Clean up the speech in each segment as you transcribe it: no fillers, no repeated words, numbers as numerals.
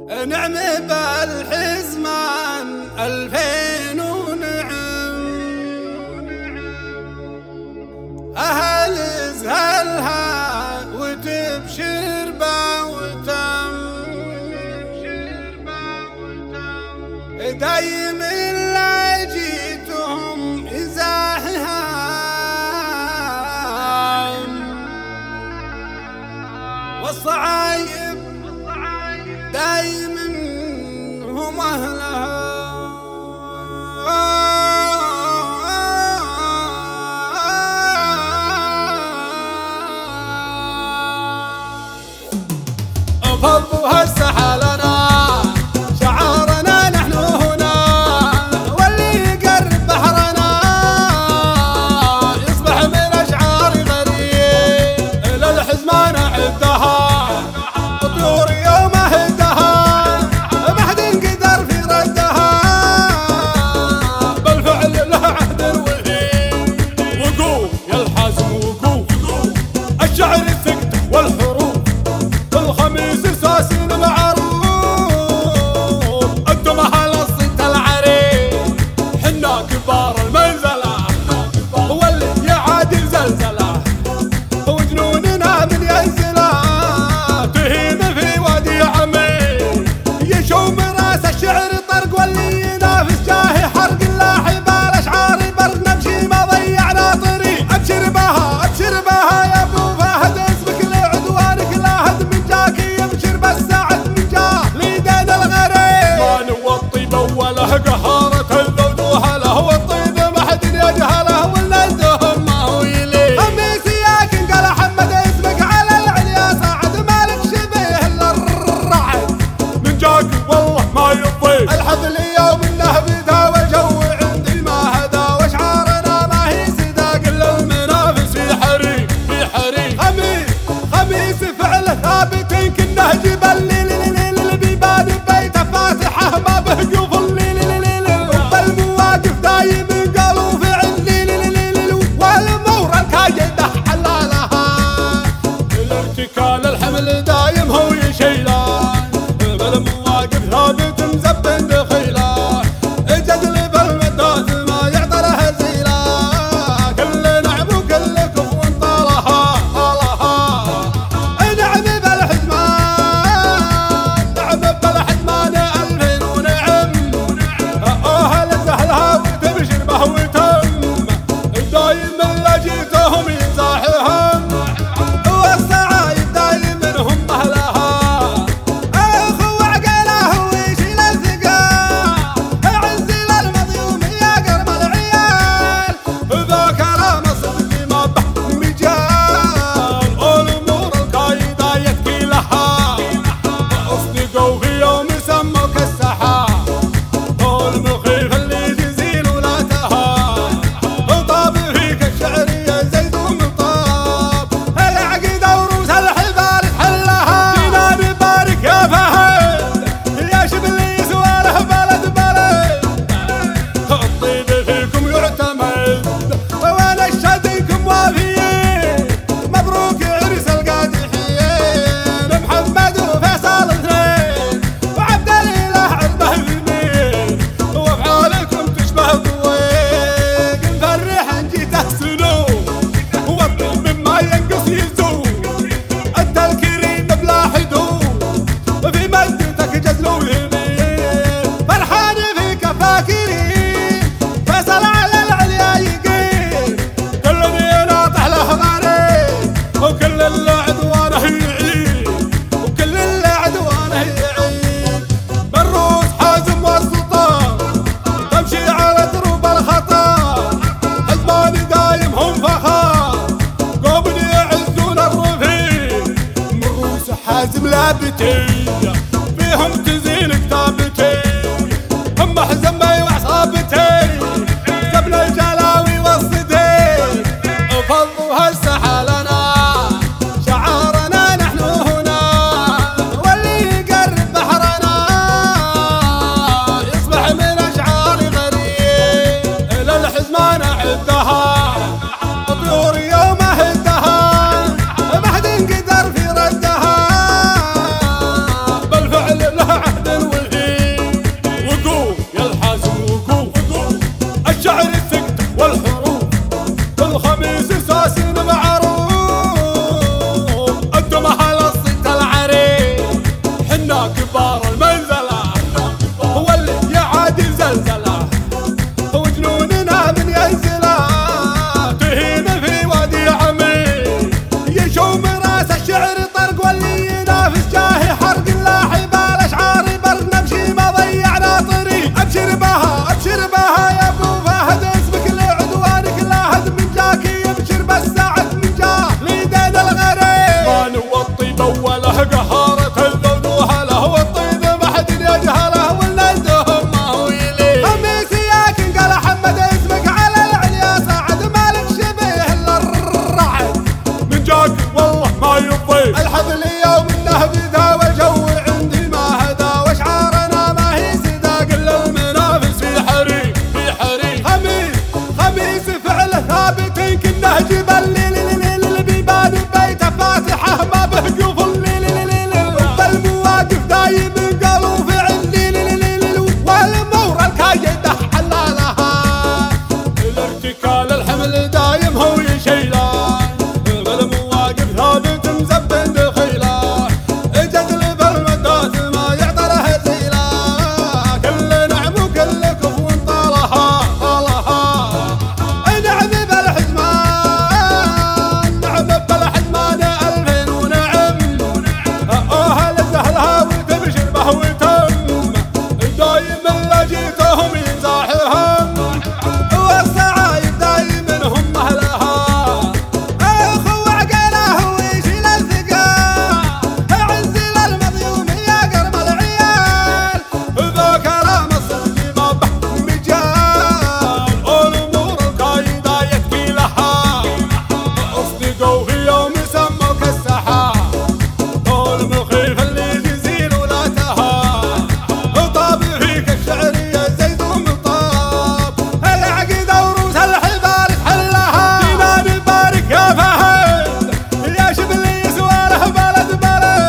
نعم بالحزمان 2000 ونعم، أهل زهلها وتبشر باوتم، دايم لا جيتهم إزاحها والصعايب دايما هم أهلها. فضوها السحلنا شعارنا نحن هنا، واللي يقرب بحرنا يصبح من أشعار غريب. إلى الحزمان عدها طيور يوم هدها، ما حد قدر في ردها، بالفعل له عهد وهيب. وقوف يا الحازم وقوف، الشعر السكت والحروف، الخميس اساسين معروف. انتم اهل الصيت العريق، حنا كبار المنزله، واللي يعادي زلزله، وجنوننا من ينزله تهين في وادي عميق. يشوم راس الشعر طرق، واللي ينافس جاهي حرق. اللاحي بالاشعار برد، نمشي ما ضيعنا طريق. ابشر بها ابشر بها يا ابو فهد، اسمك لعدوانك لا هد من جاك. يبشر بالسعد من جاه ليدين الغريب. ما نوى الطيب اوله قهارة الذود وهله، والطيب ما حد يجهله، ولا عندهم ما هو يليه. خميس ياك قال حمد اسمك على العليا صعد، مالك شبيه الا الرعد من جاك والله ما يطيب. الحظ اليوم انه بدا والجو عندي ما هدا، واشعارنا ما هي صداق الا المنافس في حريق في حريق. خميس فعله ثابت كنه جبل ليل، بيبان بيته فاتحه ما به قفل ليل. والمواقف دايم قالوا فعل ليل، والامور الكايده حلالها. الارتكال الحمل دايم هو يشيله، بالمواقف ثابت مزبن دخيله. الجدل بالمدات ما يعطى له زيله، كل نعم وكل كفو طالها. نعم بالحزمان، نعم بالحزمان 2000 ونعم، أهل زهلها وتبشر به وتم، دايما لا جيتهم يزاحهم، والصعايب دايما هم أهلها. أخو عقله ويشيل الثقال، عزل المظلوم يا قرب العيال، ذا كلام الصدق ما به مجال. الأمور القايدة يتكي لها، أصدقوا في يوم سموك السحاب، المخيف اللي جزيل ولا تهاب. طاب فيك الشعر يا زيد ومطاب، العقيدة وروس الحبال تحلها. جينا نبارك يا فهد يا شبليس وله بلد بلد، الطيب فيكم يعتمد، وانا اشهدكم وافيين. مبروك عرس القادحين، محمد وفيصل 2، وعبد الاله عربه 2، وافعالكم تشبه ضويق. مفرح جيته سنون، والطيب مما ينقص يزول، انت الكريم بلا حدود، في مجدك جزل ويمين. فرحان فيك فاكرين، فيصل على العليا يقين، كل ذي ناطح له غريب، وكل اللي عدوانه يعيد، وكل اللي عدوانه يعيد. بالروس حازم والسلطان، تمشي على دروب الخطا، حزباني دايم هم فخار، قوم يعزون الرفيق. من روس حازم لابتي، فيهم تزين كتابتي، هم حزمي وعصابتي، قبل الجلاوي والصديق. فضوها السحلنا شعارنا نحن هنا، واللي يقرب بحرنا يصبح من أشعار غريب. إلى الحزمان عدها طيور يوم هدها، ما حد قدر في ردها، بالفعل له عهد والحروف الخميس ساسين معروف. انتم اهل الصيت العريق حنا كبار المنزله هو اللي يعادي زلزله وجنوننا من ينزله تهين في وادي عميق يشوم راس الشعر طرق واللي ينافس جاهي حرق اللاحي بالاشعار برد نمشي ما ضيعنا طريق. ابشر بها ابشر بها يا ابو فهد اسمك لعدوانك لاهد من جاك يبشر بالسعد من جاه ليدين الغريب. ما نوطي بوله قهارة الذود وهله والطيب ما حد يجهله والندهم ما هو يليه. خميسي ياك قال حمد اسمك على العليا سعد مالك شبيه الا الرعد من جاك والله ما يطيب. الحفل يوم النهب ذا والجو عندي ما هدا واشعارنا ما هي سداق الا المنافس في حريق في حريق. خميس فعل ثابت كنه جبل البيبان بيت فاتحه ما به قفل بالمواقف دايم قالوا فعل والامور الكايده حلالها الارتكال الحمل دايم هو يشيله بالمواقف ثابت مزبن دخيله جدل بالمدات ما يعطله زيله كل نعم وكل كفو طالها نعم بالحزمان نعم بالحزمان ألفين ونعم أهل سهلها وتبشر به وتم دايم اللي جيتهم ينزاحهم والصعايب دايم هم أهلها أخو عقله ويشيل الثقال عزل المظلوم يا قرب العيال ذا كلام الصدق ما به مجال الأمور القايدة يكفي لها أصدقوا في يوم سموك السحاب المخيف اللي يزيل ولاتها طاب فيك الشعرية زيد ومطاب العقيدة وروس الحبال تحلها جنان بارك يا فهد يا شبلي سواله بلد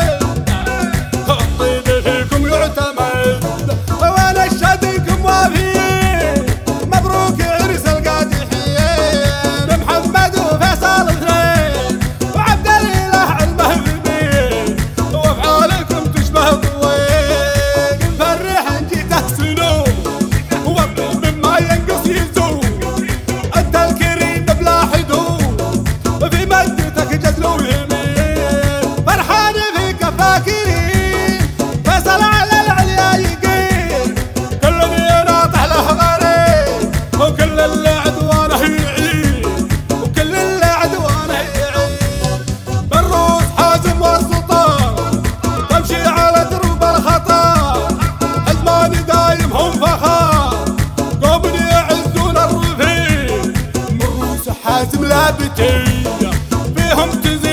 الطيب فيكم يعتمد وانا اشهدكم وافيين مبروك عرس القادحين محمد وفيصل اثنين وعبد الاله المهذبين وافعالكم تشبه الضويق مفرح جيته سنون وابن مما ينقص يزول انت الكريم بلا حدود في مدتك جزل ويمين فرحان فيك فاكرين فيصل على العليا يقين كل اللي يناطح له غريب وكل اللي عدوانه يعيد وكل اللي عدوانه يعيد. بالروس حازم والسلطان تمشي على درب الخطر حزماني دايم هم فخار قوم يعزون الرفيق من روس حازم لابتين فيهم تزيد